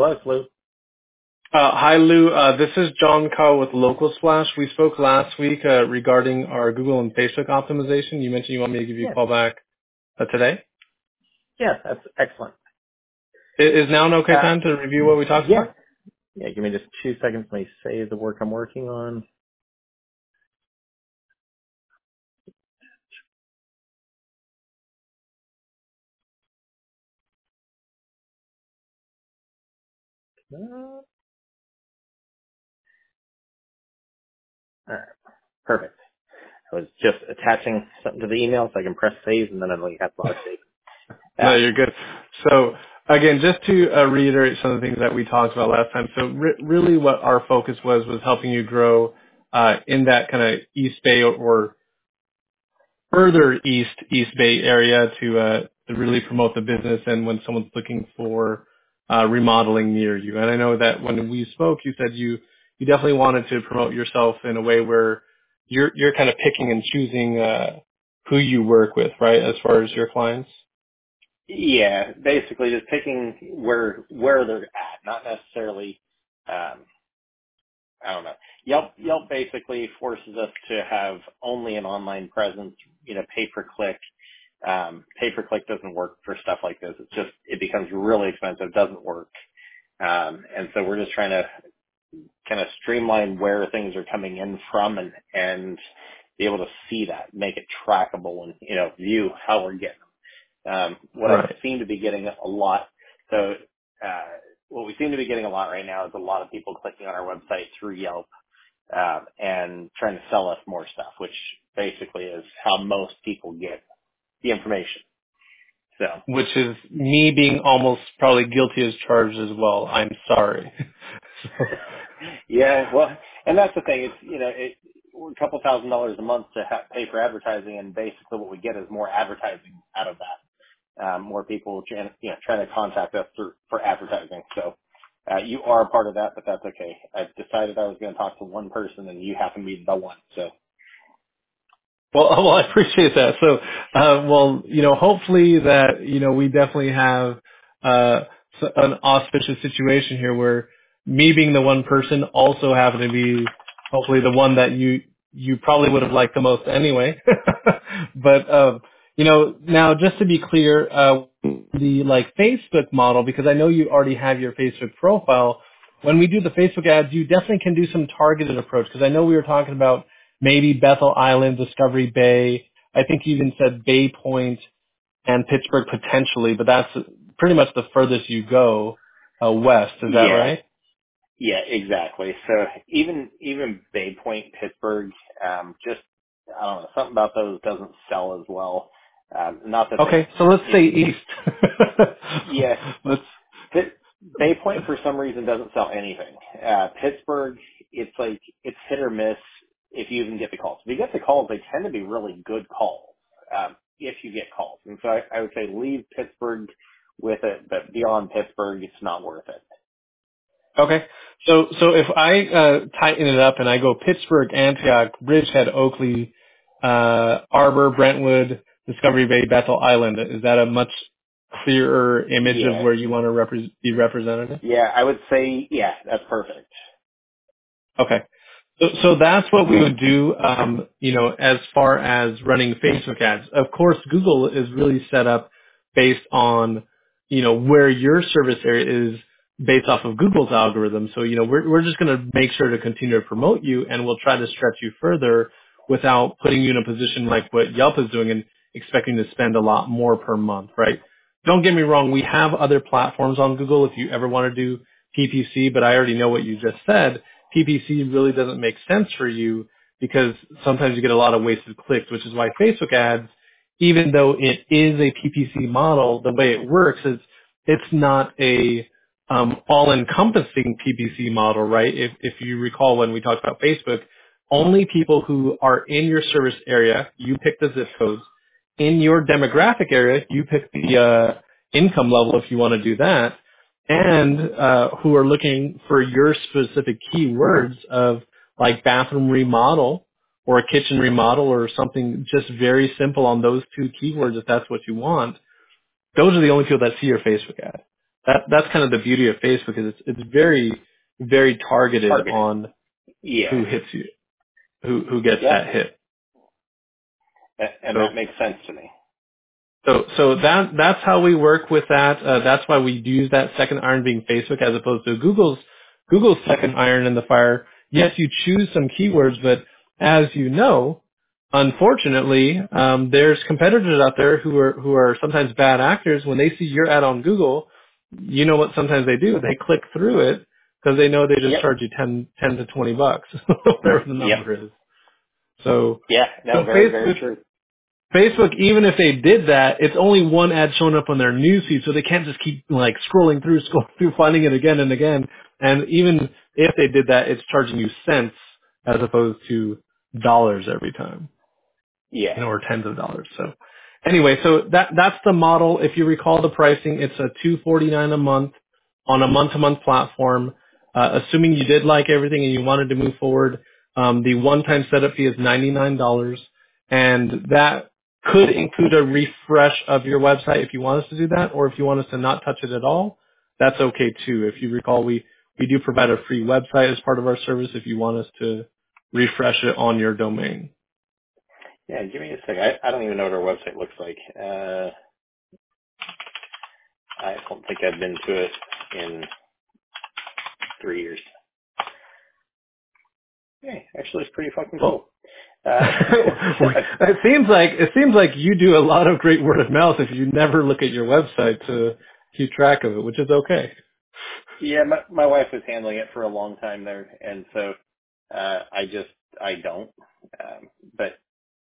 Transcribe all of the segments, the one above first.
Hello, Lou. Hi, Lou. This is John Carl with Local Splash. We spoke last week regarding our Google and Facebook optimization. You mentioned you want me to give you a Yes. call back today. Yes, that's excellent. Is now an okay time to review what we talked Yeah. about? Yeah, give me just 2 seconds. Let me save the work I'm working on. All right, perfect. I was just attaching something to the email so I can press save, and then I only have live save. No, Yeah. you're good. So again, just to reiterate some of the things that we talked about last time. So really what our focus was helping you grow in that kind of East Bay or further East Bay area to really promote the business and when someone's looking for remodeling near you. And I know that when we spoke, you said you definitely wanted to promote yourself in a way where you're kind of picking and choosing who you work with, right, as far as your clients. Yeah, basically just picking where they're at, not necessarily. I don't know. Yelp basically forces us to have only an online presence. Pay per click. Pay per click doesn't work for stuff like this. It becomes really expensive. Doesn't work. And so we're just trying to kind of streamline where things are coming in from and be able to see that, make it trackable and, view how we're getting them. What I Right. seem to be getting a lot, so, what we seem to be getting a lot right now is a lot of people clicking on our website through Yelp, and trying to sell us more stuff, which basically is how most people get the information. So. Which is me being almost probably guilty as charged as well. I'm sorry. So, Yeah, well, and that's the thing. We're a couple $1,000s a month to pay for advertising, and basically what we get is more advertising out of that. More people, trying to contact us for advertising. So you are a part of that, but that's okay. I decided I was going to talk to one person, and you happen to be the one. So. well, I appreciate that. So, hopefully that, we definitely have an auspicious situation here where me being the one person also happen to be hopefully the one that you probably would have liked the most anyway. But, now just to be clear, the like Facebook model, because I know you already have your Facebook profile, when we do the Facebook ads, you definitely can do some targeted approach because I know we were talking about maybe Bethel Island, Discovery Bay. I think you even said Bay Point and Pittsburgh potentially, but that's pretty much the furthest you go west. Is that Yeah. right? Yeah, exactly. So even Bay Point, Pittsburgh, just I don't know, something about those doesn't sell as well. Not that Okay, so let's it, say east. yeah, let's. Bay Point for some reason doesn't sell anything. Pittsburgh, it's hit or miss if you even get the calls. If you get the calls, they tend to be really good calls. If you get calls, and so I would say leave Pittsburgh with it, but beyond Pittsburgh, it's not worth it. Okay, so if I tighten it up and I go Pittsburgh, Antioch, Bridgehead, Oakley, Arbor, Brentwood, Discovery Bay, Bethel Island, is that a much clearer image of Yeah. where you want to be represented? Yeah, I would say, yeah, that's perfect. Okay. So that's what we would do, as far as running Facebook ads. Of course, Google is really set up based on, where your service area is based off of Google's algorithm. So, we're just going to make sure to continue to promote you and we'll try to stretch you further without putting you in a position like what Yelp is doing and expecting to spend a lot more per month, right? Don't get me wrong. We have other platforms on Google if you ever want to do PPC, but I already know what you just said. PPC really doesn't make sense for you because sometimes you get a lot of wasted clicks, which is why Facebook ads, even though it is a PPC model, the way it works is it's not a all-encompassing PPC model, right? If you recall when we talked about Facebook, only people who are in your service area, you pick the zip codes. In your demographic area, you pick the income level if you want to do that and who are looking for your specific keywords of like bathroom remodel or a kitchen remodel or something just very simple on those two keywords if that's what you want. Those are the only people that see your Facebook ad. That's kind of the beauty of Facebook is it's very, very targeted Targeted. on Yeah. who hits you, who gets Yeah. that hit. And So that makes sense to me. So that's how we work with that. That's why we use that second iron being Facebook as opposed to Google's second iron in the fire. Yes, you choose some keywords, but as you know, unfortunately, there's competitors out there who are sometimes bad actors. When they see your ad on Google, you know what sometimes they do? They click through it because they know they just Yep. charge you 10 to 20 bucks, whatever the Yep. number is. So Yeah. No, so very, very Facebook true. Facebook, even if they did that, it's only one ad showing up on their newsfeed, so they can't just keep like scrolling through, finding it again and again. And even if they did that, it's charging you cents as opposed to dollars every time, Yeah. or tens of dollars. So anyway, so that's the model. If you recall the pricing, it's a $249 a month on a month-to-month platform. Assuming you did like everything and you wanted to move forward, the one-time setup fee is $99, and that could include a refresh of your website if you want us to do that, or if you want us to not touch it at all, that's okay too. If you recall, we do provide a free website as part of our service if you want us to refresh it on your domain. Yeah. Give me a second. I don't even know what our website looks like. I don't think I've been to it in 3 years. Hey, actually, it's pretty fucking Well, cool. it seems like you do a lot of great word of mouth if you never look at your website to keep track of it, which is okay. Yeah, my wife was handling it for a long time there, and so I don't. But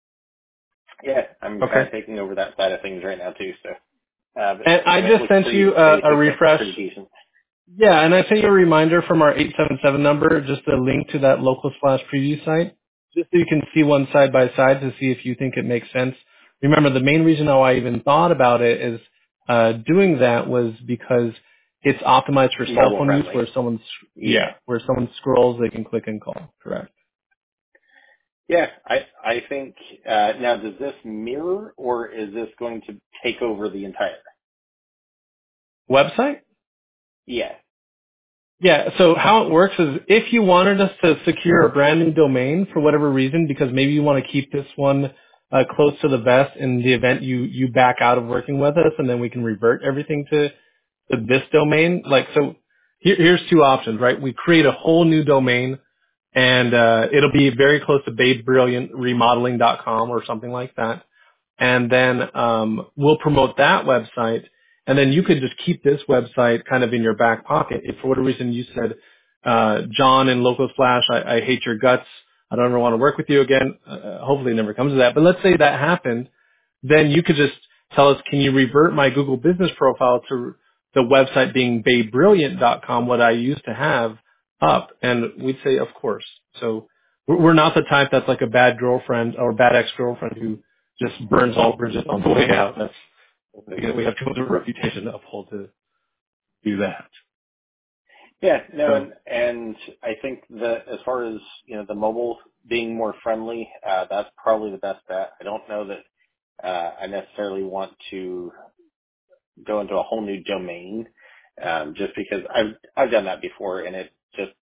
yeah, I'm kind Okay. of taking over that side of things right now too. So, And I and it just looks sent pretty you pretty a fixed up, refresh. pretty decent. Yeah, and I sent you a reminder from our 877 number, just a link to that local slash preview site, just so you can see one side by side to see if you think it makes sense. Remember, the main reason how I even thought about it is doing that was because it's optimized for cell Mobile phone use, friendly. where Yeah, where someone scrolls, they can click and call. Correct. yeah. I think now does this mirror or is this going to take over the entire? Website? Yeah. Yeah, so how it works is if you wanted us to secure a brand new domain for whatever reason, because maybe you want to keep this one close to the vest in the event you back out of working with us, and then we can revert everything to this domain. Like, so here's two options, right? We create a whole new domain, and it'll be very close to babebrilliantremodeling.com or something like that, and then we'll promote that website, and then you could just keep this website kind of in your back pocket. If for whatever reason you said, John in Local Splash, I hate your guts, I don't ever want to work with you again. Hopefully it never comes to that. But let's say that happened, then you could just tell us, can you revert my Google business profile to the website being babebrilliant.com, what I used to have up? And we'd say, of course. So we're not the type that's like a bad girlfriend or bad ex-girlfriend who just burns all bridges on the way out. That's, we have too much of a reputation to uphold to do that. Yeah, no, So and I think that as far as the mobile being more friendly, that's probably the best bet. I don't know that I necessarily want to go into a whole new domain, just because I've done that before, and it just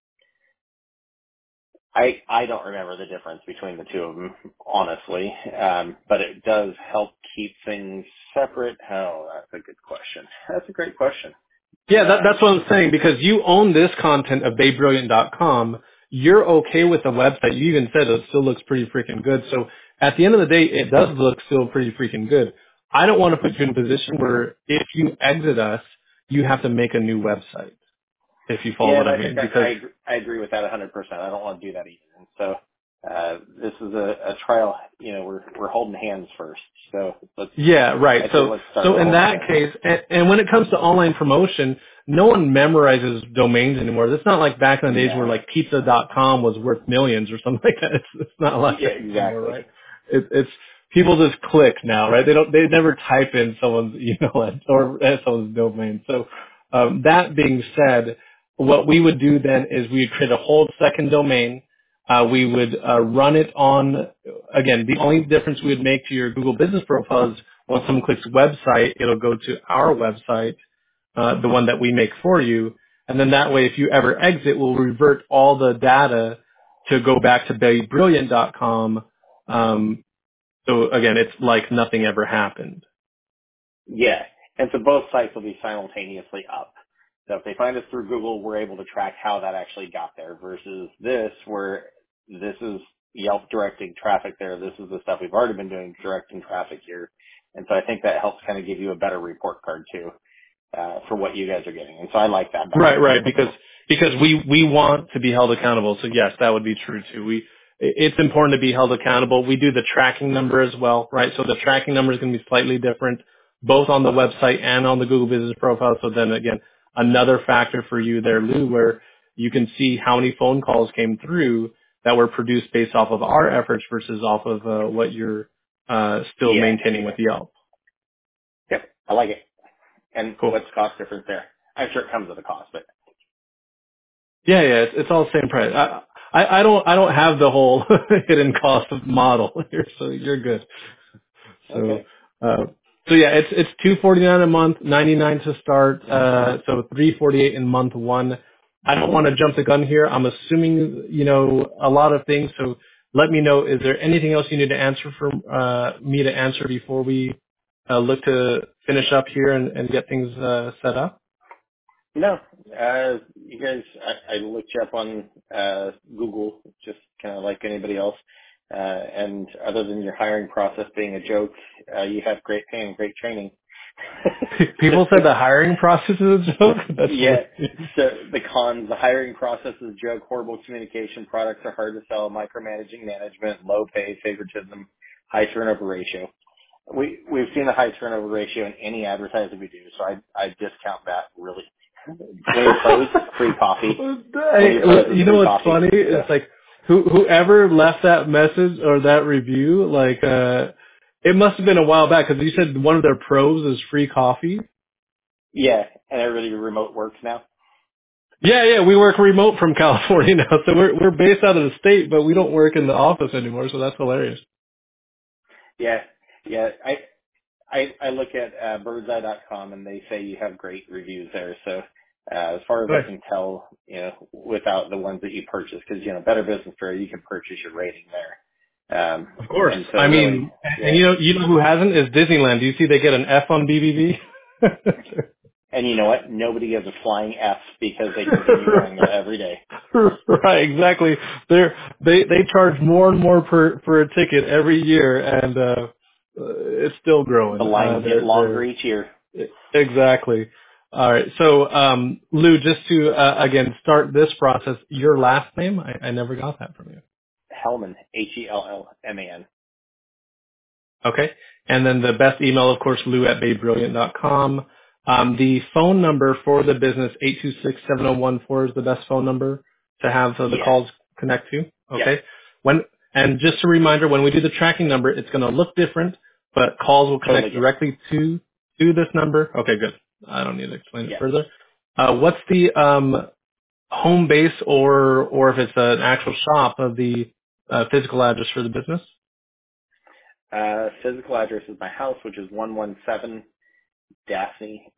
I don't remember the difference between the two of them, honestly. But it does help keep things separate. Oh, that's a good question. That's a great question. yeah, Um, that's what I'm saying, because you own this content of babebrilliant.com. You're okay with the website. You even said it still looks pretty freaking good. So at the end of the day, it does look still pretty freaking good. I don't want to put you in a position where if you exit us, you have to make a new website, if you follow Yeah, what and I I think mean. Because I agree with that 100%. I don't want to do that either. And so this is a trial. We're holding hands first. So yeah, right. I say So, let's start so with in holding that hands. case, and when it comes to online promotion, no one memorizes domains anymore. It's not like back in the days where No. like pizza.com was worth millions or something like that. It's not like Yeah, that anymore, exactly. right? It's people just click now, right? They never type in someone's email or someone's domain. So, that being said, what we would do then is we would create a whole second domain. We would run it on, again, the only difference we would make to your Google business profile is when someone clicks website, it'll go to our website, the one that we make for you. And then that way, if you ever exit, we'll revert all the data to go back to babybrilliant.com. So again, it's like nothing ever happened. Yeah. And so both sites will be simultaneously up. So if they find us through Google, we're able to track how that actually got there versus this where this is Yelp directing traffic there. This is the stuff we've already been doing directing traffic here. And so I think that helps kind of give you a better report card too, for what you guys are getting. And so I like that better. Right, because we want to be held accountable. So yes, that would be true too. It's important to be held accountable. We do the tracking number as well, right? So the tracking number is going to be slightly different, both on the website and on the Google Business Profile. So then again, another factor for you there, Lou, where you can see how many phone calls came through that were produced based off of our efforts versus off of what you're still Yeah. maintaining with Yelp. Yep. I like it. And Cool. what's the cost difference there? I'm sure it comes with a cost, but Yeah, it's all the same price. I don't have the whole hidden cost of model here, so you're good. So, okay. uh, so yeah, it's $249 a month, 99 to start, so 348 in month one. I don't want to jump the gun here. I'm assuming, a lot of things. So let me know, is there anything else you need to answer for, me to answer before we, look to finish up here and get things, set up? No, you guys, I looked you up on Google, just kind of like anybody else. And other than your hiring process being a joke, you have great pay and great training. People said the hiring process is a joke. That's Yeah. hilarious. So the cons, the hiring process is a joke, horrible communication, products are hard to sell, micromanaging management, low pay, favoritism, high turnover ratio. We've seen a high turnover ratio in any advertising we do, so I discount that really. When you close, free coffee. When you close, it's You know free what's coffee. funny? So It's like whoever left that message or that review, it must have been a while back because you said one of their pros is free coffee. yeah, and everybody remote works now. Yeah, we work remote from California now, so we're based out of the state, but we don't work in the office anymore. So that's hilarious. Yeah, yeah. I look at birdseye.com and they say you have great reviews there. So as far as I Nice. can tell, without the ones that you purchase, because Better Business Bureau, you can purchase your rating there. Of course. And so I really, mean, and yeah. you know who hasn't is Disneyland. Do you see they get an F on BBB? And you know what? Nobody gives a flying F because they continue going there every day. Right, exactly. They charge more and more for a ticket every year, and it's still The growing. lines get longer They're each year. exactly. All right. So, Lou, just to again start this process, your last name, I never got that from you. Hellman, Hellman. Okay. And then the best email, of course, lou@babybrilliant.com. The phone number for the business, 826-7014 is the best phone number to have the Yes. calls connect to. Yep. Okay. And just a reminder, when we do the tracking number, it's going to look different, but calls will Totally connect get it. directly to this number. Okay, good. I don't need to explain it Yep. further. What's the home base or if it's an actual shop of the physical address for the business? Physical address is my house, which is 117 Daphne,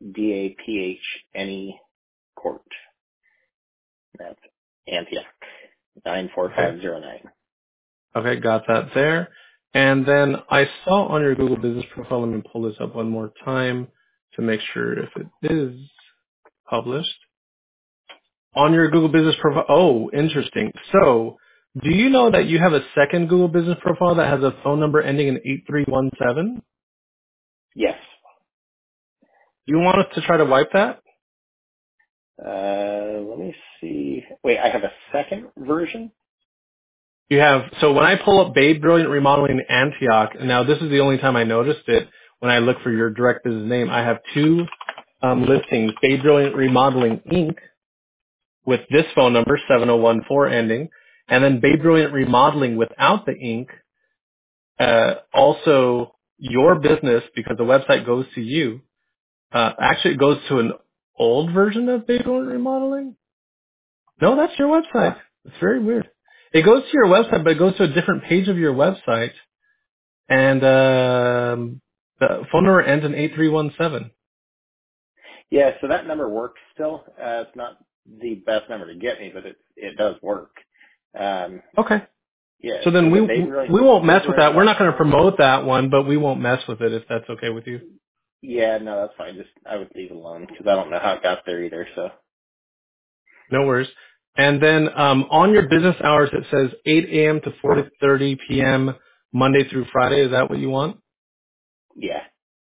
Daphne Court. That's Antioch, Okay. 94509. Okay, got that there. And then I saw on your Google Business Profile, let me pull this up one more time to make sure if it is published. On your Google Business Profile, oh, interesting. So, do you know that you have a second Google Business Profile that has a phone number ending in 8317? Yes. Do you want us to try to wipe that? Let me see. Wait, I have a second version? You have, so when I pull up Babe Brilliant Remodeling in Antioch, and now this is the only time I noticed it, when I look for your direct business name, I have two listings, Babe Brilliant Remodeling Inc. with this phone number, 7014 ending, and then Babe Brilliant Remodeling without the Inc. Also, your business, because the website goes to you, actually it goes to an old version of Babe Brilliant Remodeling? No, that's your Huh. website. It's very weird. It goes to your website, but it goes to a different page of your website, and the phone number ends in 8317. Yeah, so that number works still. It's not the best number to get me, but it does work. Um, Okay. yeah, So then so we the we won't mess with that. We're not going to baderang.com. promote that one, but we won't mess with it if that's okay with you. Yeah, no, that's fine. Just I would leave it alone because I don't know how it got there either. So No worries. And then on your business hours, it says 8 a.m. to 4:30 p.m. Monday through Friday. Is that what you want? yeah,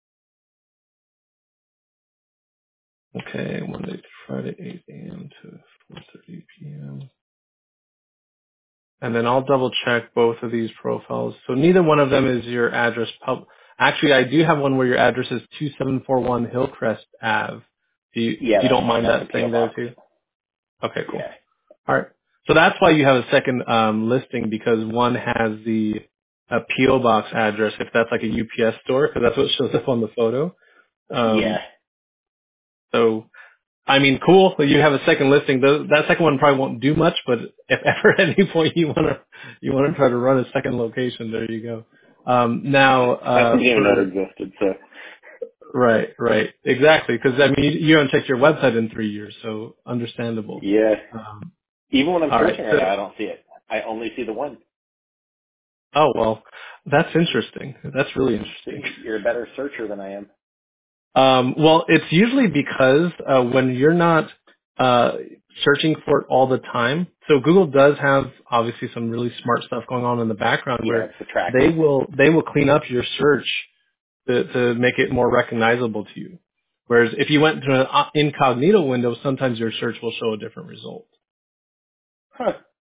Okay, Monday through Friday, 8 a.m. to 4:30 p.m. And then I'll double check both of these profiles. So neither one of them is your address. Actually, I do have one where your address is 2741 Hillcrest Ave. yeah, You that's don't fine. mind That's a that PO staying there box. too? Okay, cool. Yeah, All right. So that's why you have a second listing because one has the PO box address if that's like a UPS store because that's what shows up on the photo. yeah. Um, so I mean, cool. You have a second listing. That second one probably won't do much, but if ever at any point you want to try to run a second location, there you go. Now I didn't even know for it existed. So right, exactly. Because I mean, you haven't checked your website in 3 years, so understandable. yeah, Um, even when I'm all right. searching right So now, I don't see it. I only see the one. oh well, that's interesting. That's really interesting. See, you're a better searcher than I am. Well, it's usually because when you're not uh, searching for it all the time. So Google does have obviously some really smart stuff going on in the background Yeah, where it's the tracking. they will clean up your search to make it more recognizable to you. Whereas if you went to an incognito window, sometimes your search will show a different result. Huh.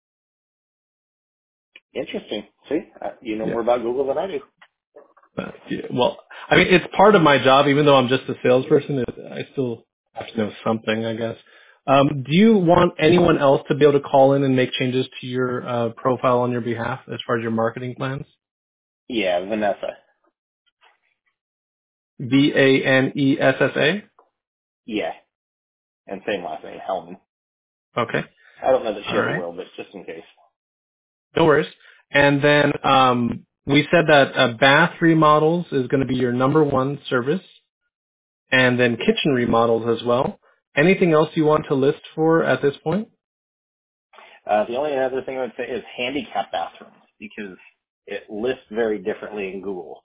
Interesting. See, you know Yeah. more about Google than I do. Yeah, well, I mean, it's part of my job, even though I'm just a salesperson. I still have to know something, I guess. Do you want anyone else to be able to call in and make changes to your profile on your behalf as far as your marketing plans? Yeah, Vanessa. Vanessa. Yeah, and same last name, Hellman. Okay. I don't know that she All ever right. will, but just in case. No worries. And then we said that bath remodels is going to be your number one service, and then kitchen remodels as well. Anything else you want to list for at this point? The only other thing I would say is handicap bathrooms because it lists very differently in Google.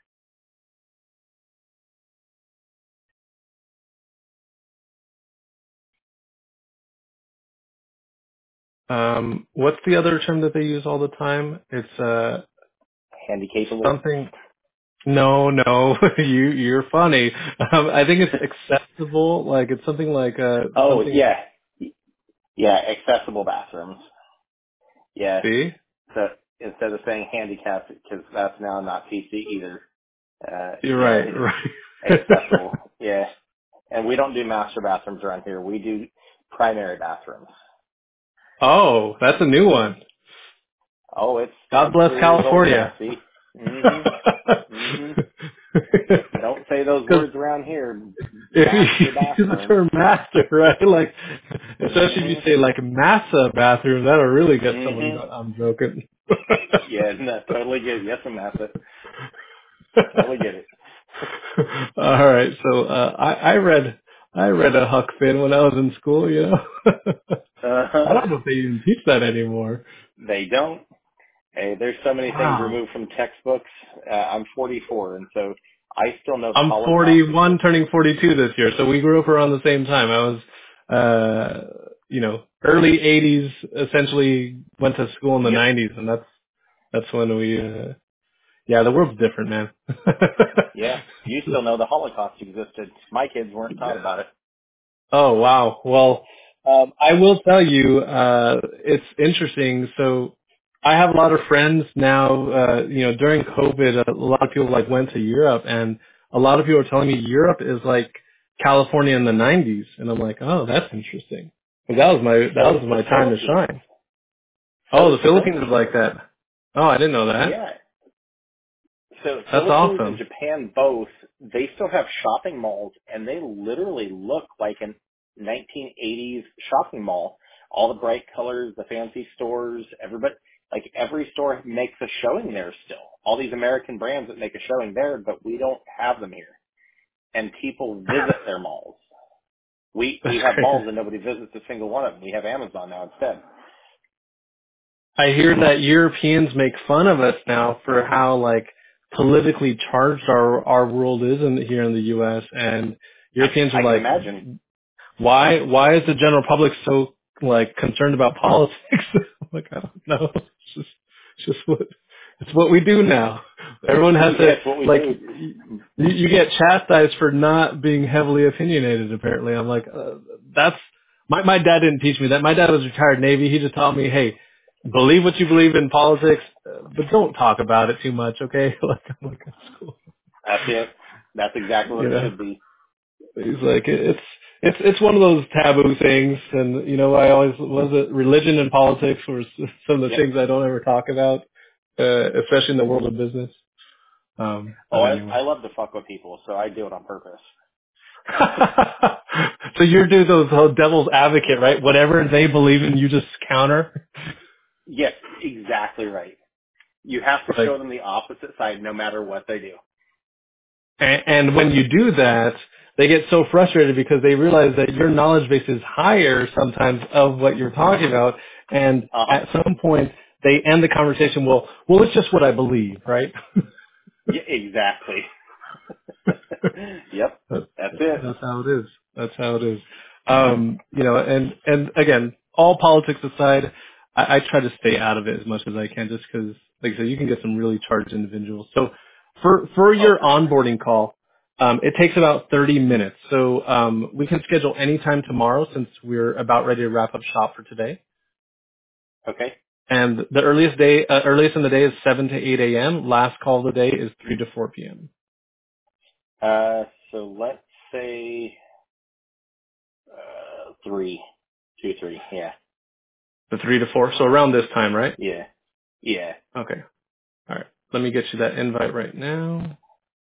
What's the other term that they use all the time? It's Handicapable. something. No, you're funny. I think it's accessible. Like it's something like Oh something. yeah, yeah, accessible bathrooms. Yeah. See, So instead of saying handicapped, because that's now not PC either. you're Yeah, right, it's right. accessible. Yeah. And we don't do master bathrooms around here. We do primary bathrooms. Oh, that's a new one. Oh, it's God like bless 3 years old now. California. See? Mm-hmm. Mm-hmm. Don't say those Because words around here. if you Master use the bathroom. term master, right? Like, especially if you Mm-hmm. say like massa bathroom, that'll really get somebody. Mm-hmm. I'm joking. Yeah, no, totally get it. Yes, Amasa. Totally get it. All right. So I read a Huck Finn when I was in school. You know, I Uh-huh. don't know if they even teach that anymore. They don't. Hey, there's so many things Wow. removed from textbooks. I'm 44, and so I still know the I'm Holocaust. 41, turning 42 this year. So we grew up around the same time. I was, early 80s. Essentially, went to school in the Yep. 90s, and that's when we. Yeah, the world's different, man. Yeah. You still know the Holocaust existed. My kids weren't taught about it. Oh wow. Well, I will tell you, it's interesting. So I have a lot of friends now. During COVID, a lot of people like went to Europe, and a lot of people are telling me Europe is like California in the '90s, and I'm like, oh, that's interesting. 'Cause that So was is the my time to Philippines. shine. So Oh, is the the Philippines is Philippines. like that. Oh, I didn't know that. Yeah. So That's Philippines and awesome. Japan both, they still have shopping malls, and they literally look like an 1980s shopping mall. All the bright colors, the fancy stores, everybody, like every store makes a showing there still. All these American brands that make a showing there, but we don't have them here. And people visit their malls. We That's have crazy. malls and nobody visits a single one of them. We have Amazon now instead. I hear that Europeans make fun of us now for how like politically charged our world is here in the U.S. and Europeans are I can like, imagine. why is the general public so like concerned about politics? I'm like, I don't know. It's just it's what we do now. Everyone has Yeah, to it's what we like do. you get chastised for not being heavily opinionated. Apparently, I'm like, that's my dad didn't teach me that. My dad was retired Navy. He just taught me, hey, believe what you believe in politics, but don't talk about it too much, okay? Like, I'm like, that's cool. That's it. That's exactly what You it know. should be. He's like, it's one of those taboo things, and you know, I always was it religion and politics were some of the Yep. things I don't ever talk about, especially in the world of business. Oh, But I anyway, love to fuck with people, so I do it on purpose. so you're doing those whole devil's advocate, right? Whatever they believe in, you just counter. Yes, exactly right. You have to Like, show them the opposite side no matter what they do. and when you do that, they get so frustrated because they realize that your knowledge base is higher sometimes of what you're talking about, and Uh-huh. at some point they end the conversation. Well, it's just what I believe, right? Yeah, exactly. Yep. That's, That's it. that's how it is. That's how it is. You know, and again, all politics aside, I try to stay out of it as much as I can, just because, like I said, you can get some really charged individuals. So, for Oh, your for sure. onboarding call, it takes about 30 minutes. So, we can schedule any time tomorrow since we're about ready to wrap up shop for today. Okay. And the earliest in the day is 7 to 8 a.m. Last call of the day is 3 to 4 p.m. So let's say, 3, 2, 3. Yeah. The 3 to 4. So around this time, right? Yeah. Yeah. Okay. All right. Let me get you that invite right now.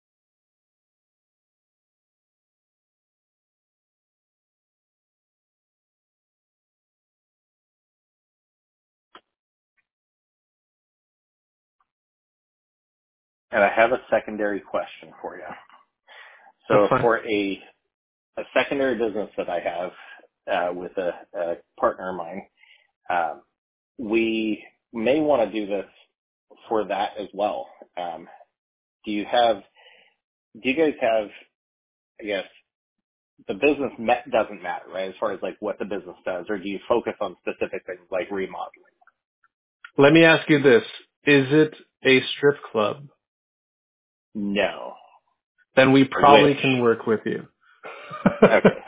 And I have a secondary question for you. That's So fine. for a secondary business that I have, with a partner of mine, um, we may want to do this for that as well. Do you guys have, I guess, the business doesn't matter, right? As far as like what the business does, or do you focus on specific things like remodeling? Let me ask you this. Is it a strip club? No. Then we I wish. probably can work with you. Okay.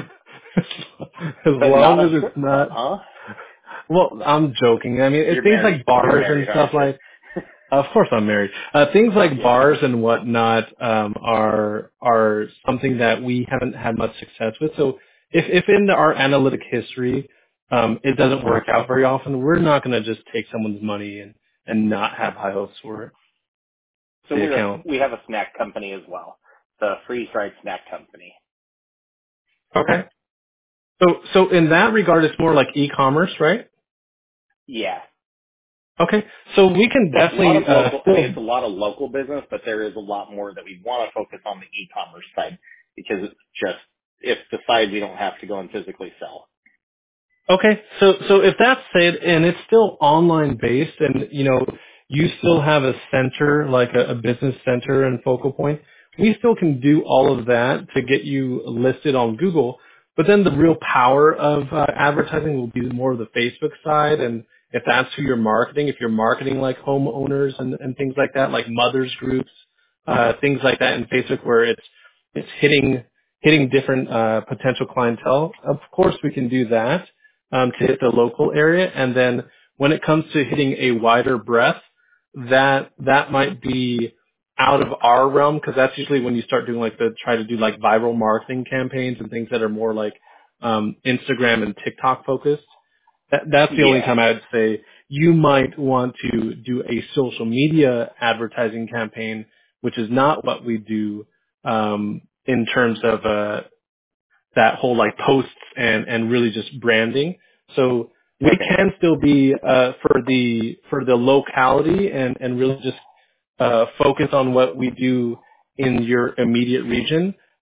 As But not long a as it's strip club, not, huh? well, I'm joking. I mean, it's You're things married. like You're bars and married, stuff aren't you? like, of course I'm married. Things like Yeah. bars and whatnot are something that we haven't had much success with. So if in our analytic history it doesn't work out very often, we're not going to just take someone's money and not have high hopes for So the account. we have a snack company as well. The freeze dried snack company. Okay. So in that regard, it's more like e-commerce, right? Yeah. Okay. So we can A lot definitely of local, I mean, still. it's a lot of local business, but there is a lot more that we want to focus on the e-commerce side because it's just, it's the side we don't have to go and physically sell. Okay, so if that's said, and it's still online based, and you know you still have a center like a business center and focal point, we still can do all of that to get you listed on Google. But then the real power of advertising will be more of the Facebook side, and if that's who you're marketing, if you're marketing like homeowners and things like that, like mothers groups, things like that in Facebook, where it's hitting different potential clientele. Of course, we can do that to hit the local area. And then when it comes to hitting a wider breadth, that might be out of our realm because that's usually when you start doing like try to do like viral marketing campaigns and things that are more like Instagram and TikTok focused. That's the only Yeah. time I'd say you might want to do a social media advertising campaign, which is not what we do in terms of that whole like posts and really just branding. So we Okay. can still be for the locality and really just focus on what we do in your immediate region.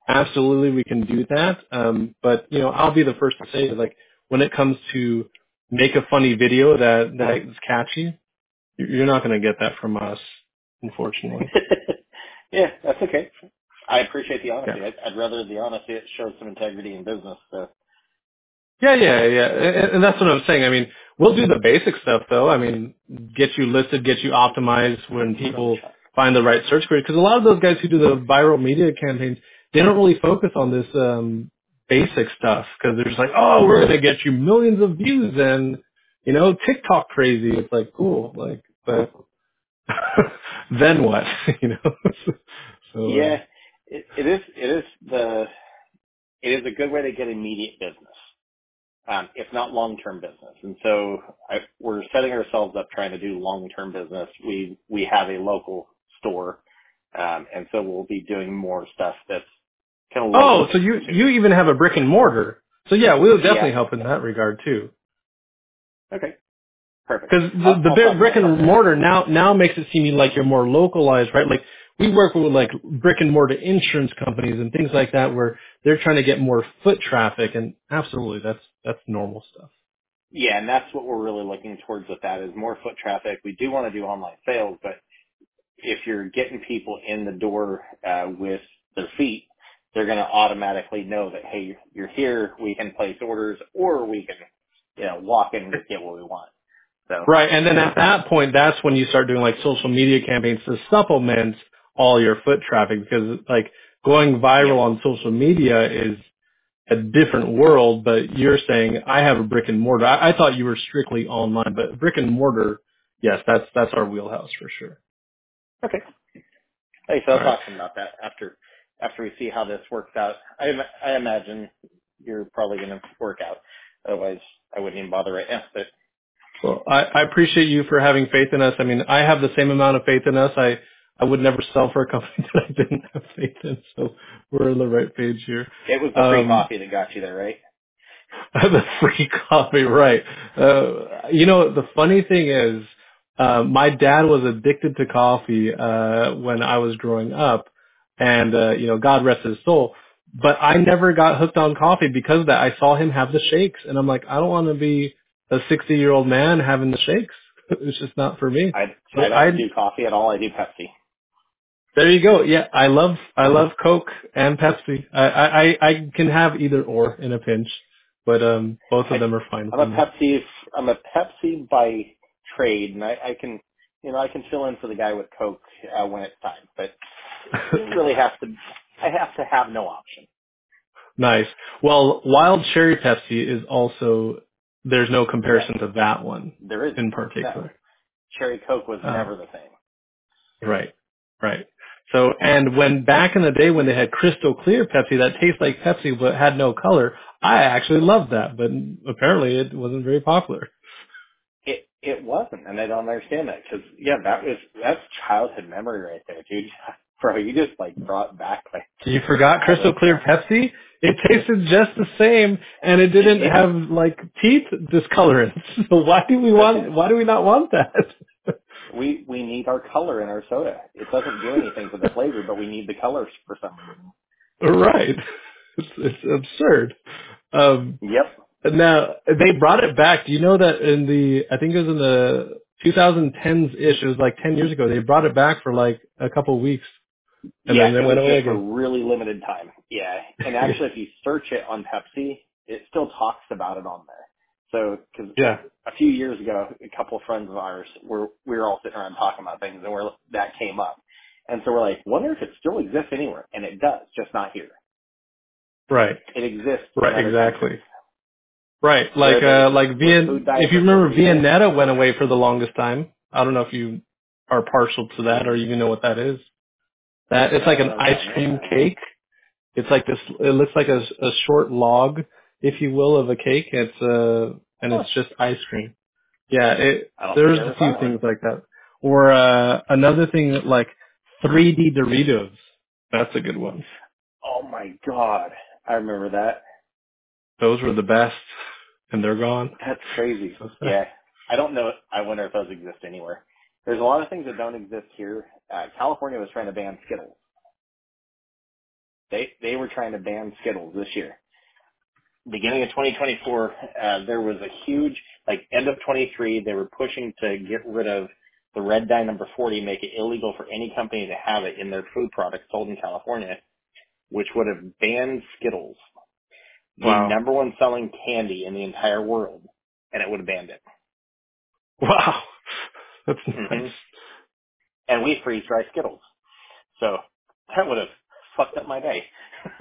absolutely we can do that. But I'll be the first to say, like, when it comes to make a funny video that is catchy, you're not going to get that from us, unfortunately. Yeah, that's okay. I appreciate the Yeah. honesty. I'd rather the honesty. It shows some integrity in business. So. Yeah. And that's what I'm saying. I mean, we'll do the basic stuff though. I mean, get you listed, get you optimized when people find the right search query. Because a lot of those guys who do the viral media campaigns, they don't really focus on this basic stuff because they're just like, oh, we're going to get you millions of views and, TikTok crazy. It's like, cool. Like, but then what? So, Yeah, it is a good way to get immediate business, if not long-term business. And so we're setting ourselves up trying to do long-term business. We have a local store, and so we'll be doing more stuff that's kind of oh, local so you, too. you even have a brick and mortar. So yeah, we'll definitely Yeah. help in that regard too. Okay. Perfect. Because the I'll talk to brick my and partner. mortar now makes it seem like you're more localized, right? Like we work with like brick and mortar insurance companies and things like that where they're trying to get more foot traffic, and absolutely that's normal stuff. Yeah, and that's what we're really looking towards with that is more foot traffic. We do want to do online sales, but if you're getting people in the door with their feet, they're going to automatically know that, hey, you're here, we can place orders, or we can, walk in and just get what we want. So, Right, and then at that point, that's when you start doing like social media campaigns to supplement all your foot traffic because like going yep. viral on social media is a different world, but you're saying I have a brick and mortar. I thought you were strictly online, but brick and mortar, yes, that's our wheelhouse for sure. Okay. Hey, so All I'll right. talk to them about that after we see how this works out. I imagine you're probably going to work out. Otherwise, I wouldn't even bother right now. But Well, I appreciate you for having faith in us. I mean, I have the same amount of faith in us. I would never sell for a company that I didn't have faith in, so we're on the right page here. it was the free Um, coffee that got you there, right? the free coffee, right. The funny thing is, my dad was addicted to coffee, when I was growing up and, God rest his soul. But I never got hooked on coffee because of that. I saw him have the shakes and I'm like, I don't want to be a 60-year-old man having the shakes. It's just not for me. So I don't do coffee at all. I do Pepsi. there you go. Yeah, I love Coke and Pepsi. I can have either or in a pinch, but both of them are fine I'm for a me. Pepsi. I'm a Pepsi by trade, and I can, I can fill in for the guy with Coke when it's time. But it really has to. I have to have no option. Nice. Well, Wild Cherry Pepsi is also there's no Yes, comparison to that one there isn't. in No, particular. cherry Coke was Uh, never the same. right, right. So, and when back in the day when they had crystal clear Pepsi that tastes like Pepsi but had no color, I actually loved that, but apparently it wasn't very popular. It wasn't, and I don't understand that because that's childhood memory right there, dude. Bro, you just like brought back like You forgot all crystal those clear Pepsi? It tasted just the same and it it didn't did. have like teeth discolorants. So That's it. why do we not want that? We need our color in our soda. It doesn't do anything for the flavor, but we need the colors for some reason. Right. It's absurd. Yep. Now they brought it back. Do you know that in the I think it was in the 2010s ish. It was like 10 years ago. They brought it back for like a couple of weeks and Yeah, then they it was went away just for again. really limited time. Yeah, and actually, if you search it on Pepsi, it still talks about it on there. So, because Yeah. a few years ago, a couple of friends of ours we were all sitting around talking about things, and that came up, and so we're like, wonder if it still exists anywhere, and it does, just not here. Right. It exists in Right. other countries Exactly. Right. where where food If diets you are so remember, illegal. Viennetta went away for the longest time. I don't know if you are partial to that or Mm, even know what that is. That it's like an no, ice I missed cream that. cake. It's like this. It looks like a short log, if you will, of a cake. And Huh. it's just ice cream. Yeah, I don't think I there's ever a saw few that one. things like that. Or another thing like 3D Doritos. That's a good one. Oh my god, I remember that. Those were the best, and they're gone. That's crazy. So sad. Yeah. I don't know. I wonder if those exist anywhere. There's a lot of things that don't exist here. California was trying to ban Skittles. They were trying to ban Skittles this year. Beginning of 2024, there was a huge, like end of 23, they were pushing to get rid of the red dye number 40, make it illegal for any company to have it in their food products sold in California, which would have banned Skittles, the Wow. number one selling candy in the entire world, and it would have banned it. Wow. That's hmm nice. And we freeze dry Skittles. So that would have fucked up my day.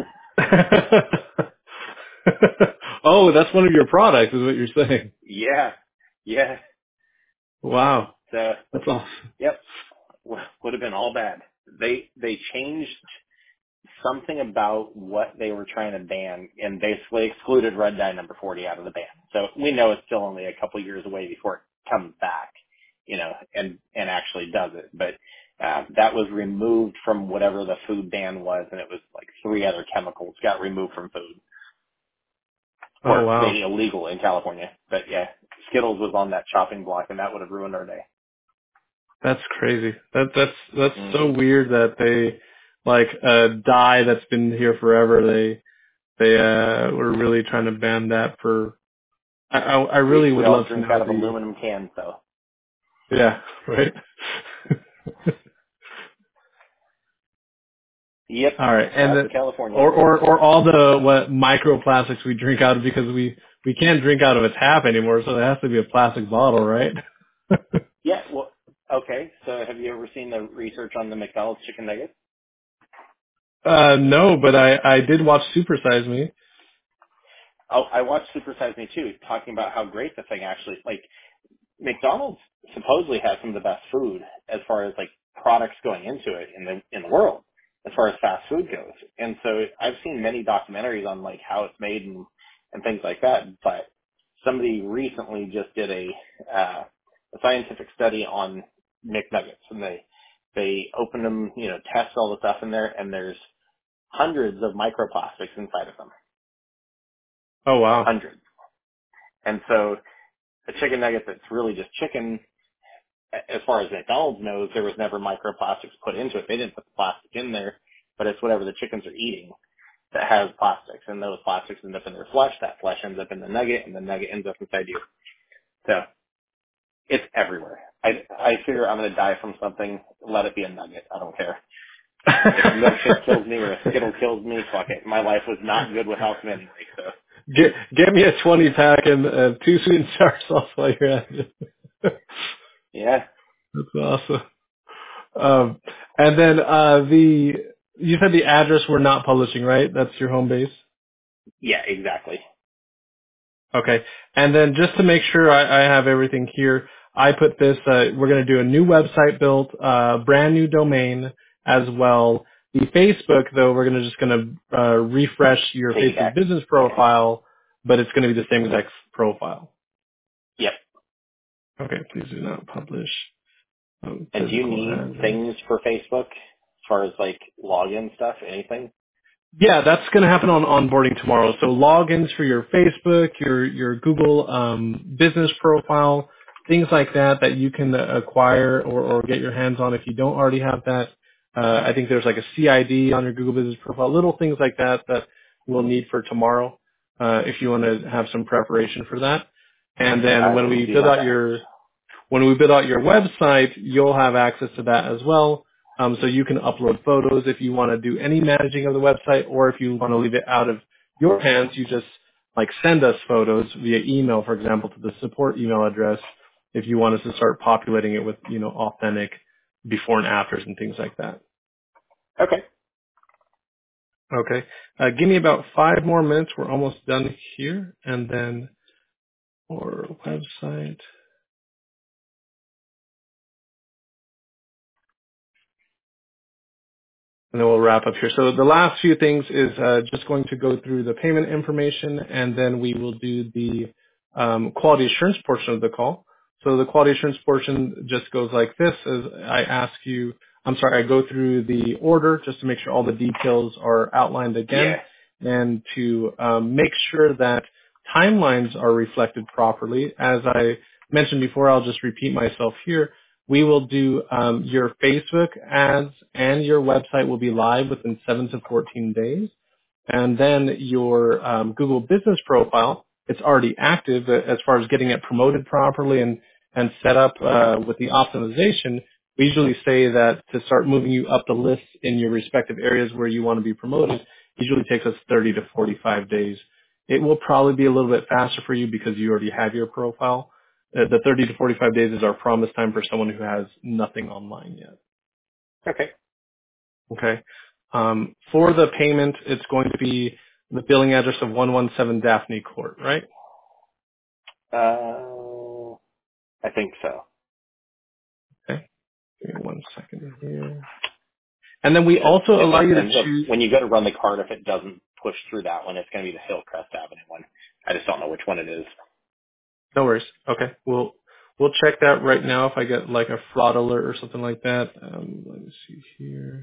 Oh, that's one of your products, is what you're saying. Yeah. Yeah. Wow. So, That's awesome. yep. Would have been all bad. They changed something about what they were trying to ban and basically excluded red dye number 40 out of the ban. So we know it's still only a couple years away before it comes back, and actually does it. But that was removed from whatever the food ban was, and it was like 3 other chemicals got removed from food, Oh, or wow. made illegal in California. But yeah, Skittles was on that chopping block, and that would have ruined our day. That's crazy. That's hmm so weird that they, like, a dye that's been here forever, they were really trying to ban that for, I really We would all love to drink know out of aluminum cans, though. yeah, right? Yep, All right. And that's the, California. or all the, what, microplastics we drink out of because we can't drink out of a tap anymore, so it has to be a plastic bottle, right? Yeah, well, okay. So have you ever seen the research on the McDonald's chicken nuggets? No, but I did watch Super Size Me. Oh, I watched Super Size Me too, talking about how great the thing actually, like, McDonald's supposedly has some of the best food as far as like products going into it in the world, as far as fast food goes. And so I've seen many documentaries on like how it's made and things like that. But somebody recently just did a scientific study on McNuggets, and they opened them, test all the stuff in there, and there's hundreds of microplastics inside of them, Oh, wow. hundreds. And so a chicken nugget that's really just chicken, as far as McDonald's knows, there was never microplastics put into it. They didn't put the plastic in there, but it's whatever the chickens are eating that has plastics, and those plastics end up in their flesh. That flesh ends up in the nugget, and the nugget ends up inside you. So it's everywhere. I figure I'm going to die from something. Let it be a nugget. I don't care. If a milkshake kills me or a Skittle kills me, fuck it. My life was not good without them anyway. So Get me a 20 pack and 2 sweet and sour sauce while you're at it. yeah, That's awesome. And then you said the address we're not publishing, right? That's your home base? yeah, exactly. Okay. And then just to make sure I have everything here, I put this, we're going to do a new website built, brand new domain as well. The Facebook, though, we're just going to refresh your Facebook Piggyback. business Yeah. profile, but it's going to be the same exact profile. Yep. Okay, please do not publish And do you physical need address. things for Facebook as far as like login stuff? Anything? Yeah, that's going to happen on onboarding tomorrow. So logins for your Facebook, your Google business profile, things like that that you can acquire or get your hands on if you don't already have that. I think there's like a CID on your Google business profile, little things like that that we'll need for tomorrow if you want to have some preparation for that. And then I when will we do build my out best. your when we build out your website, you'll have access to that as well. So you can upload photos if you want to do any managing of the website, or if you want to leave it out of your hands, you just like send us photos via email, for example, to the support email address if you want us to start populating it with, authentic before and afters and things like that. Okay. Okay. Give me about 5 more minutes. We're almost done here. And then our website. And then we'll wrap up here. So the last few things is just going to go through the payment information, and then we will do the quality assurance portion of the call. So the quality assurance portion just goes like this: as I go through the order just to make sure all the details are outlined Yeah. again, and to make sure that timelines are reflected properly. As I mentioned before, I'll just repeat myself here. we will do your Facebook ads and your website will be live within 7 to 14 days. And then your Google Business Profile, it's already active as far as getting it promoted properly and set up with the optimization. We usually say that to start moving you up the list in your respective areas where you want to be promoted, usually takes us 30 to 45 days. It will probably be a little bit faster for you because you already have your profile. The 30 to 45 days is our promise time for someone who has nothing online yet. Okay. Okay. For the payment, it's going to be the billing address of 117 Daphne Court, right? I think so. Okay. Give me 1 second here. And then we Because also if allow it you to ends up, choose. when you go to run the card, if it doesn't push through that one, it's going to be the Hillcrest Avenue one. I just don't know which one it is. No worries. Okay. We'll check that right now if I get like a fraud alert or something like that. Let me see here.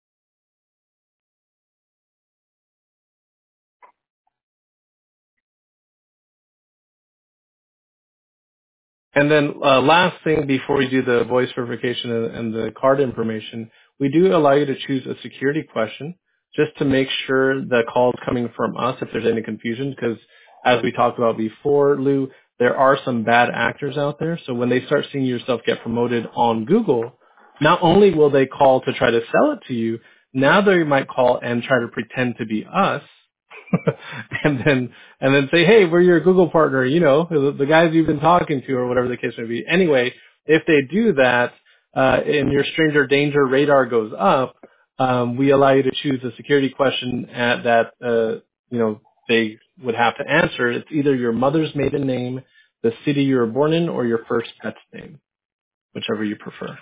And then last thing before we do the voice verification and the card information, we do allow you to choose a security question just to make sure the call is coming from us if there's any confusion because as we talked about before, Lou, there are some bad actors out there. So when they start seeing yourself get promoted on Google, not only will they call to try to sell it to you, now they might call and try to pretend to be us and then say, hey, we're your Google partner, the guys you've been talking to or whatever the case may be. Anyway, if they do that, and your stranger danger radar goes up, we allow you to choose a security question that, they would have to answer. It's either your mother's maiden name, the city you were born in, or your first pet's name, whichever you prefer.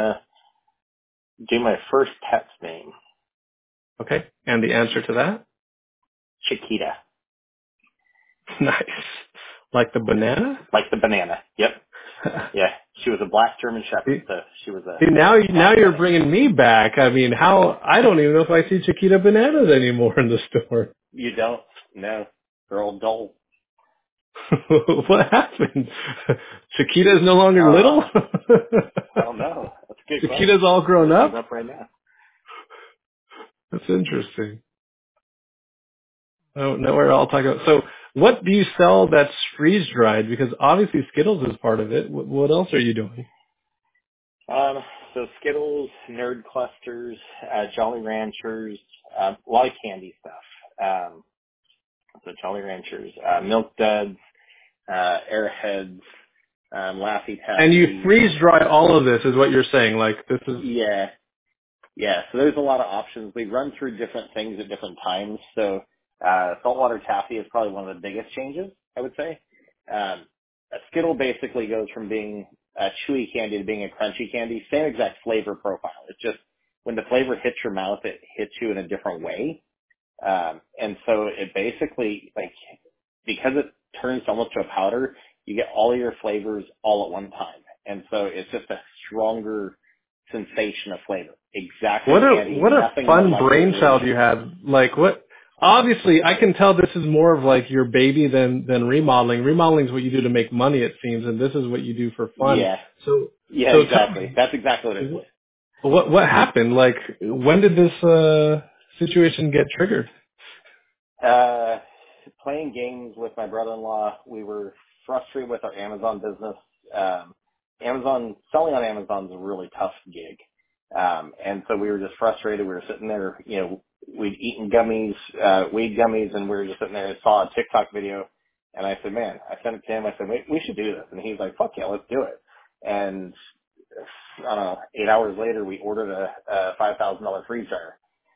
Do my first pet's name. Okay? And the answer to that? Chiquita. Nice. Like the banana? Like the banana. Yep. Yeah. She was a black German Shepherd, so she was a See, now top you're bunny. bringing me back. I mean, I don't even know if I see Chiquita bananas anymore in the store. You don't? No. They're all dull. What happened? Chiquita is no longer little? I don't know. That's a good Chiquita's question. all I'm grown looking it up? up right now. That's interesting. Oh, no, we're all talking about. So what do you sell that's freeze dried? Because obviously Skittles is part of it. What else are you doing? So Skittles, Nerd Clusters, Jolly Ranchers, a lot of candy stuff. So Jolly Ranchers, Milk Duds, Airheads, Laffy And you Taffy. freeze dry all of this is what you're saying. Like this is, Yeah. Yeah, so there's a lot of options. We run through different things at different times. So saltwater taffy is probably one of the biggest changes, I would say. A Skittle basically goes from being a chewy candy to being a crunchy candy. Same exact flavor profile. It's just when the flavor hits your mouth, it hits you in a different way. And so it basically, like, because it turns almost to a powder, you get all of your flavors all at one time. And so it's just a stronger sensation of flavor. Exactly what the a candy, what a nothing more fun like it brainchild really. you had. Like what? Obviously, I can tell this is more of like your baby than remodeling. Remodeling is what you do to make money, it seems, and this is what you do for fun. Yeah. So Yeah, so tell exactly. me, That's exactly what it is. what happened? Like when did this situation get triggered? Uh, Playing games with my brother-in-law, we were frustrated with our Amazon business. Selling on Amazon is a really tough gig. And so we were just frustrated. We were sitting there, we'd eaten gummies, weed gummies, and we were just sitting there and saw a TikTok video. And I said, man, I sent it to him. I said, wait, we should do this. And he's like, fuck yeah, let's do it. And I don't know, 8 hours later, we ordered a $5,000 freeze dryer.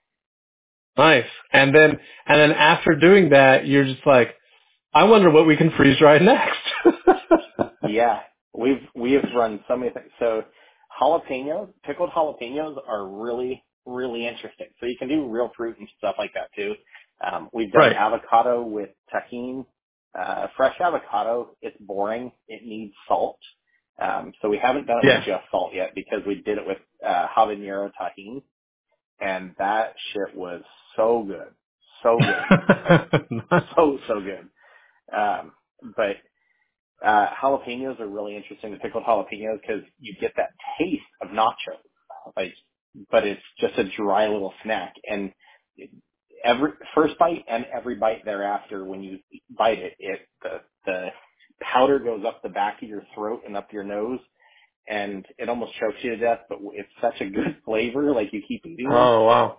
Nice. And then after doing that, you're just like, I wonder what we can freeze dry next. Yeah, we have run so many things. So pickled jalapenos are really, really interesting. So you can do real fruit and stuff like that too. We've done Right. avocado with tahini. Fresh avocado, it's boring. It needs salt. So we haven't done it with Yeah. just salt yet because we did it with habanero tahini, and that shit was so good, so good, Nice. so good. But Jalapenos are really interesting, the pickled jalapenos, because you get that taste of nachos, like, but it's just a dry little snack. And every first bite and every bite thereafter, when you bite it, the powder goes up the back of your throat and up your nose, and it almost chokes you to death. But it's such a good flavor, like you keep eating them. Oh wow.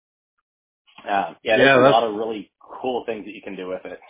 Yeah, there's Yeah, a that's lot of really cool things that you can do with it.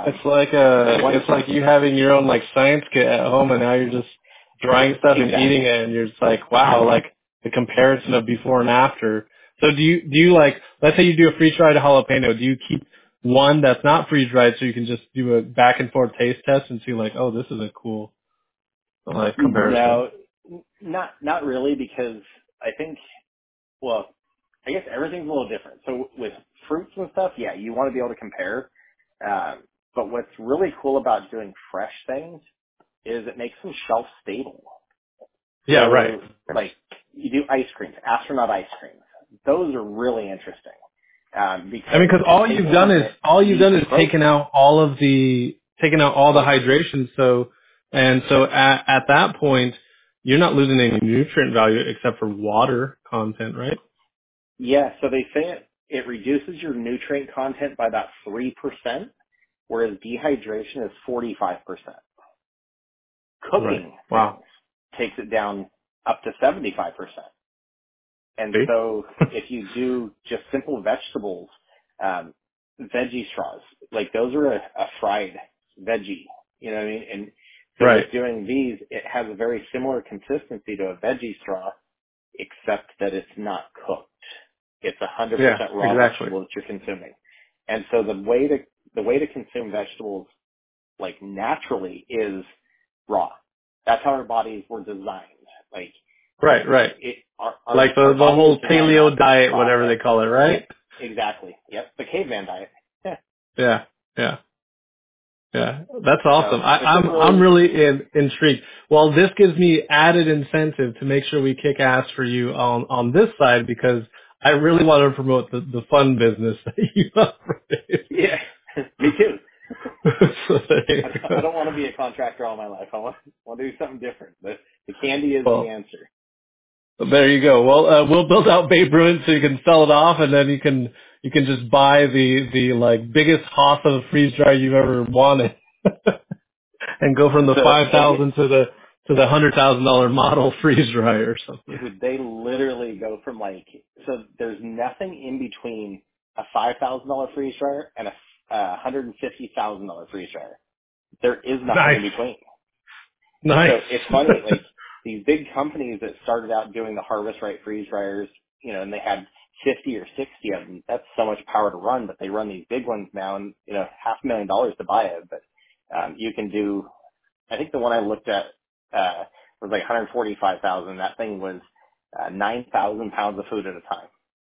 it's like you having your own like science kit at home, and now you're just drying stuff and Exactly. eating it, and you're just like, wow, like the comparison of before and after. So do you like, let's say you do a freeze dried jalapeno, do you keep one that's not freeze dried so you can just do a back and forth taste test and see like, oh, this is a cool like comparison? No, not really, because I think, well, I guess everything's a little different. So with fruits and stuff, yeah, you want to be able to compare. But what's really cool about doing fresh things is it makes them shelf stable. Yeah, right. So like you do ice creams, astronaut ice creams. Those are really interesting I mean, because because you take something that all you've needs done is protein. taken out all the hydration. So at that point, you're not losing any nutrient value except for water content, right? Yeah, so they say it reduces your nutrient content by about 3%, whereas dehydration is 45%. Right. Cooking Wow. things takes it down up to 75%. And See? so if you do just simple vegetables, veggie straws, like those are a fried veggie, you know what I mean? And so with Right. doing these, it has a very similar consistency to a veggie straw, except that it's not cooked. It's 100% Yeah. raw Exactly. vegetable that you're consuming. And so the way to consume vegetables like naturally is raw. That's how our bodies were designed. Like Right. Right. Like our the body is whole designed not paleo to be diet, whatever they processed. call it, Yeah, right? exactly. Yep, the caveman diet. Yeah. Yeah. Yeah, that's So awesome. it's a I'm really really intrigued. Well, this gives me added incentive to make sure we kick ass for you on this side because I really want to promote the fun business that you operate. yeah. Me too. So there you I go. don't want to be a contractor all my life. I want to do something different. The candy is the Well, answer. there you go. Well, we'll build out Babe Ruin so you can sell it off, and then you can just buy the like biggest Hoss of freeze dryer you've ever wanted. And go from the They get 5,000 to the $100,000 model freeze dryer or something. dude. They literally go from like so. There's nothing in between a $5,000 freeze dryer and a $150,000 freeze dryer. There is nothing in Nice, between. nice. So it's funny, like these big companies that started out doing the Harvest Right freeze dryers, you know, and they had 50 or 60 of them. That's so much power to run, but they run these big ones now, and you know, $500,000 to buy it. But you can do. I think the one I looked at was like 145,000. That thing was 9,000 pounds of food at a time.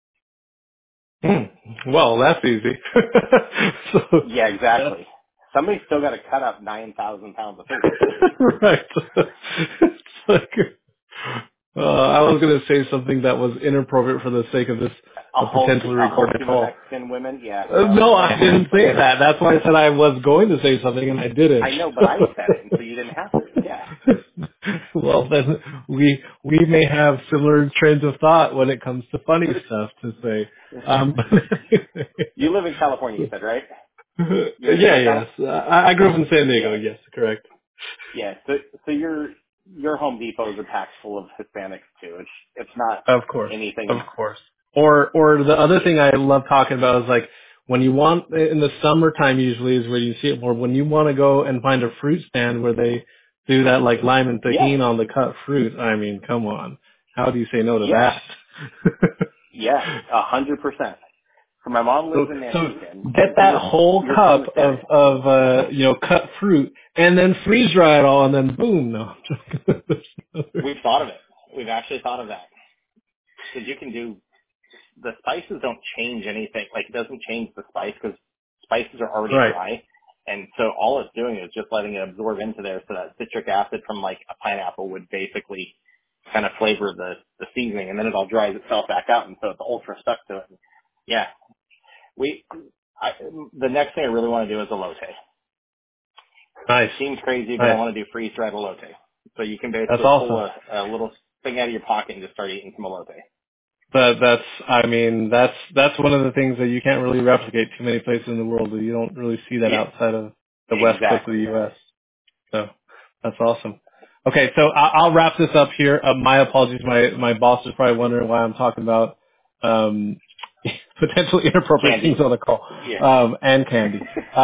Well, that's easy. So Yeah, that's exactly. Somebody's still got to cut up 9,000 pounds of food. right. It's like, I was going to say something that was inappropriate for the sake of this potentially A whole recorded team of call. Mexican women. Yeah, no, No, don't I do it. didn't say that. That's why I said I was going to say something and I didn't. I know, but I said it, and so you didn't have to. Yeah. Well, then we may have similar trains of thought when it comes to funny stuff to say. You live in California, you said, right? You're in Yeah, SoCal? yes. I grew up in San Diego. Yeah. Yes, correct. Yeah. So your Home Depots are packed full of Hispanics too. It's not Of course, of anything. course. Or the other thing I love talking about is like when you want in the summertime usually is where you see it more. When you want to go and find a fruit stand where they do that like lime and Yeah. tahini on the cut fruit. I mean, come on, how do you say no to Yes. that? Yeah. 100%. So my mom lives in So Manteca, get and so that whole you cup were said it. of cut fruit and then freeze dry it all and then boom. No, I'm joking. We've thought of it. We've actually thought of that because you can do the spices don't change anything. Like it doesn't change the spice because spices are already Right. dry. And so all it's doing is just letting it absorb into there so that citric acid from like a pineapple would basically kind of flavor the seasoning and then it all dries itself back out and so it's ultra stuck to it. Yeah. The next thing I really want to do is elote. Nice. Seems crazy, but I Nice. want to do freeze-dried elote. So you can That's basically pull awesome. a little thing out of your pocket and just start eating some elote. That's one of the things that you can't really replicate too many places in the world. You don't really see that Yeah, outside of the west coast of the exactly. U.S. So that's awesome. Okay, so I'll wrap this up here. My apologies. My boss is probably wondering why I'm talking about um, potentially inappropriate things Candy. on the call, Yeah. and candy.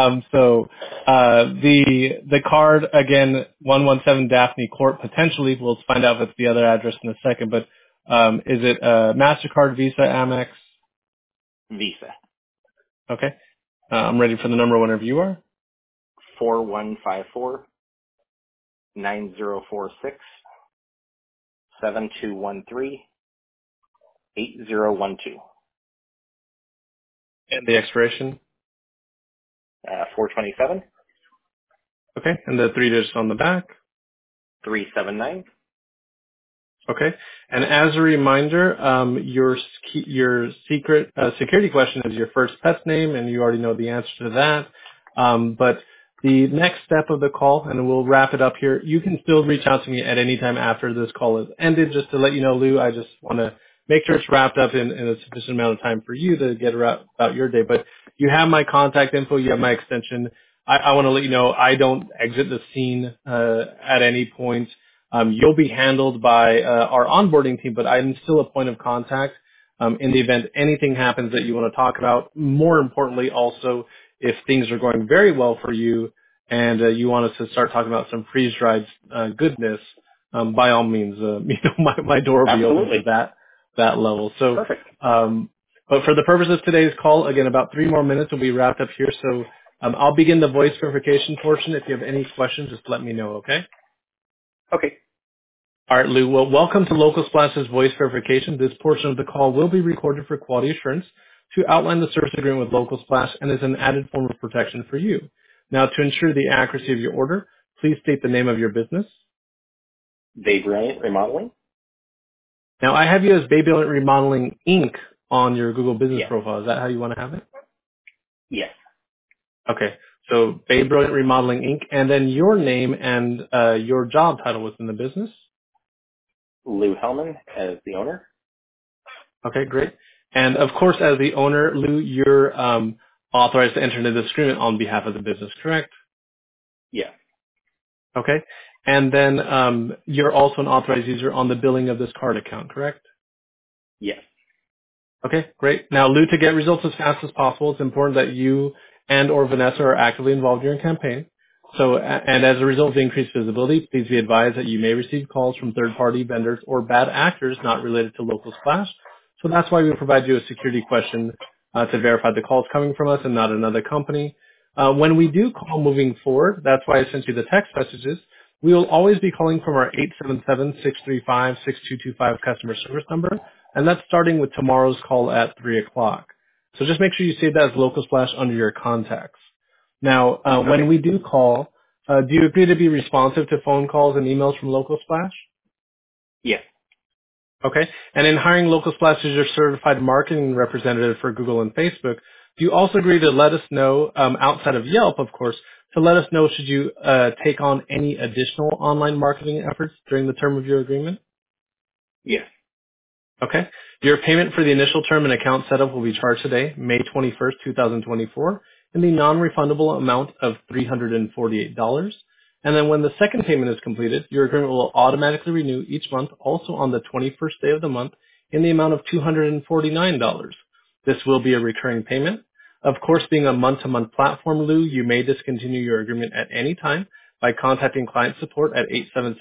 The card again, 117 Daphne Court. Potentially, we'll find out if it's the other address in a second. But is it Mastercard, Visa, Amex? Visa. Okay, I'm ready for the number whenever you are. 4154-9046-7213-8012. And the expiration. 427. Okay, and the three digits on the back. 379. Okay. And as a reminder, your secret security question is your first pet's name, and you already know the answer to that. But the next step of the call, and we'll wrap it up here. You can still reach out to me at any time after this call is ended. Just to let you know, Lou, I just want to make sure it's wrapped up in a sufficient amount of time for you to get about your day. But you have my contact info. You have my extension. I want to let you know I don't exit the scene at any point. You'll be handled by our onboarding team, but I'm still a point of contact in the event anything happens that you want to talk about. More importantly, also, if things are going very well for you and you want us to start talking about some freeze-dried goodness, by all means, my door will be open for Absolutely. that level. So, Perfect. but for the purpose of today's call, again, about 3 more minutes will be wrapped up here. So I'll begin the voice verification portion. If you have any questions, just let me know, okay? Okay. All right, Lou. Well, welcome to Local Splash's voice verification. This portion of the call will be recorded for quality assurance to outline the service agreement with Local Splash and is an added form of protection for you. Now, to ensure the accuracy of your order, please state the name of your business. Bay Brilliant Remodeling? Now, I have you as Bay Brilliant Remodeling Inc. on your Google Business Yes. profile. Is that how you want to have it? Yes. Okay. So Bay Brilliant Remodeling Inc. and then your name and your job title within the business. Lou Hellman as the owner? Okay, great. And of course, as the owner, Lou, you're authorized to enter into this agreement on behalf of the business, correct? Yes. Okay. And then you're also an authorized user on the billing of this card account, correct? Yes. Okay, great. Now, Lou, to get results as fast as possible, it's important that you and or Vanessa are actively involved in your campaign. So, and as a result of the increased visibility, please be advised that you may receive calls from third-party vendors or bad actors not related to Local Splash. So that's why we provide you a security question to verify the calls coming from us and not another company. When we do call moving forward, that's why I sent you the text messages. We will always be calling from our 877-635-6225 customer service number, and that's starting with tomorrow's call at 3 o'clock. So just make sure you save that as Local Splash under your contacts. Now, when Okay. we do call, do you agree to be responsive to phone calls and emails from Local Splash? Yes. Okay. And in hiring Local Splash as your certified marketing representative for Google and Facebook, do you also agree to let us know, outside of Yelp, of course, to let us know should you take on any additional online marketing efforts during the term of your agreement? Yes. Okay. Your payment for the initial term and account setup will be charged today, May 21st, 2024, in the non-refundable amount of $348. And then when the second payment is completed, your agreement will automatically renew each month, also on the 21st day of the month, in the amount of $249. This will be a recurring payment. Of course, being a month-to-month platform, Lou, you may discontinue your agreement at any time by contacting client support at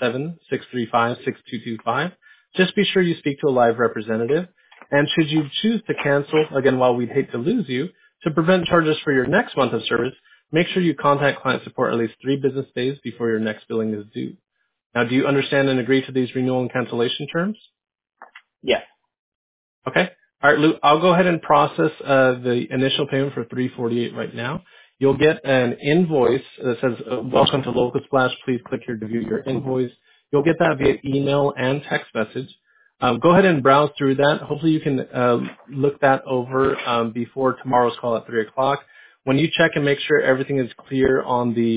877-635-6225. Just be sure you speak to a live representative. And should you choose to cancel, again, while we'd hate to lose you, to prevent charges for your next month of service, make sure you contact client support at least 3 business days before your next billing is due. Now, do you understand and agree to these renewal and cancellation terms? Yes. Okay. All right, Lou, I'll go ahead and process the initial payment for 348 right now. You'll get an invoice that says, welcome to Local Splash. Please click here to view your invoice. You'll get that via email and text message. Go ahead and browse through that. Hopefully you can look that over before tomorrow's call at 3 o'clock. When you check and make sure everything is clear on the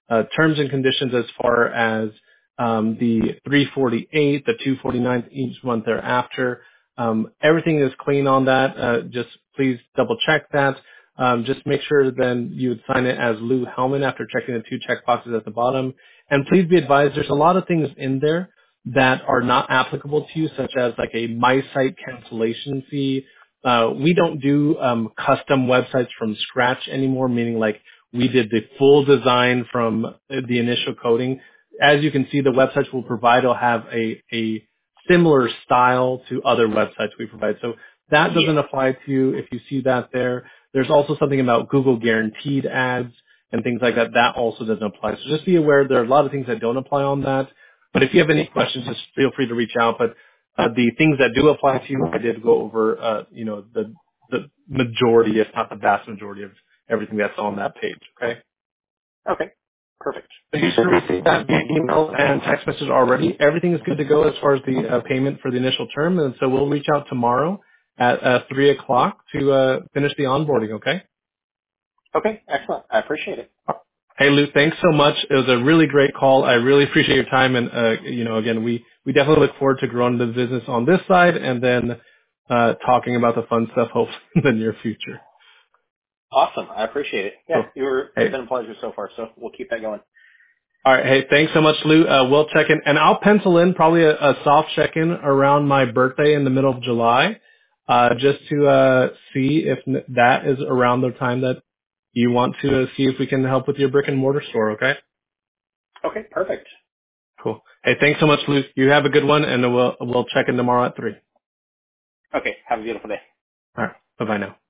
terms and conditions as far as the 348, the 249 each month thereafter. Everything is clean on that. Just please double check that. Just make sure then you would sign it as Lou Hellman after checking the two check boxes at the bottom. And please be advised, there's a lot of things in there that are not applicable to you, such as like a My Site cancellation fee. We don't do custom websites from scratch anymore, meaning like we did the full design from the initial coding. As you can see, the websites we'll provide will have a similar style to other websites we provide. So that doesn't Yeah. apply to you if you see that there. There's also something about Google guaranteed ads and things like that. That also doesn't apply. So just be aware there are a lot of things that don't apply on that. But if you have any questions, just feel free to reach out. But the things that do apply to you, I did go over, the majority, if not the vast majority of everything that's on that page. Okay. Okay. Perfect. So you should receive that via email and text message already. Everything is good to go as far as the payment for the initial term, and so we'll reach out tomorrow at 3 o'clock to finish the onboarding, okay? Okay. Excellent. I appreciate it. Hey, Lou, thanks so much. It was a really great call. I really appreciate your time, and, again, we definitely look forward to growing the business on this side and then talking about the fun stuff hopefully in the near future. Awesome. I appreciate it. Yeah. Cool. It's Hey, been a pleasure so far. So we'll keep that going. all right. Hey, thanks so much, Lou. We'll check in, and I'll pencil in probably a soft check-in around my birthday in the middle of July, just to see if that is around the time that you want to see if we can help with your brick and mortar store. Okay. Okay. Perfect. Cool. Hey, thanks so much, Lou. You have a good one, and we'll check in tomorrow at 3. Okay. Have a beautiful day. All right. Bye bye now.